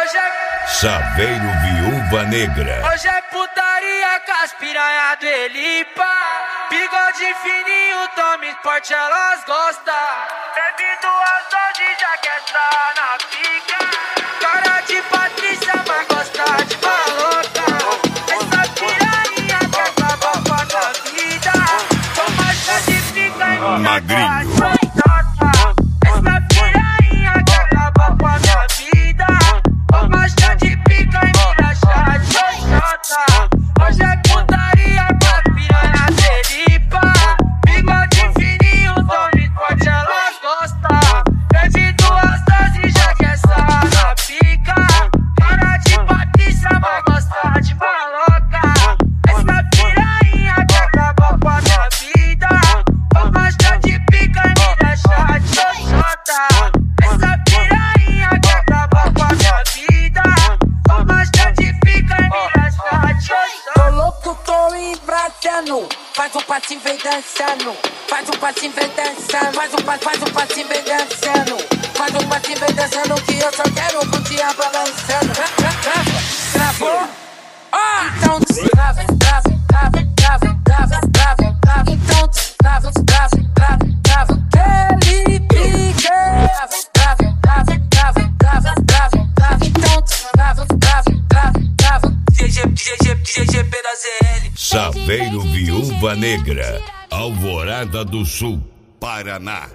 Hoje é Saveiro Viúva Negra. Hoje é putaria com as piranha do Elipa. Bigode fininho, tome esporte, elas gostam. Bebi duas doses, já quer estar na pica. Cara de Patrícia, mas gosta de maloca. Essa piranha que acaba com a tua vida. Toma chá de pica e me Magrinho. Essa piranha que acaba com a minha vida. Toma chá de pica e me dá chá de xoxota. Hoje é putaria com a piranha delipa. Bigode fininho, tome forte, elas gostam. Bebi duas doses, já quer estar na pica. Cara de Patrícia, mas gosta de maloca. Essa piranha que acaba com a minha vida. Toma chá de pica e me dá chá de xoxota. Essa piranha que acaba com a minha vida. Toma chá de pica e me dá chá de xoxota. Tô louco, tô embrasando. Faz um passinho, vem dançando. Faz um passinho, vem dançando. Faz um passinho, vem dançando. Faz um passinho, vem dançando. Que eu só quero curtir a balançando. Travou? Então destrava. Então destrava. Ele pique. Então GG da ZL. Saveiro Viúva Negra. Alvorada do Sul, Paraná.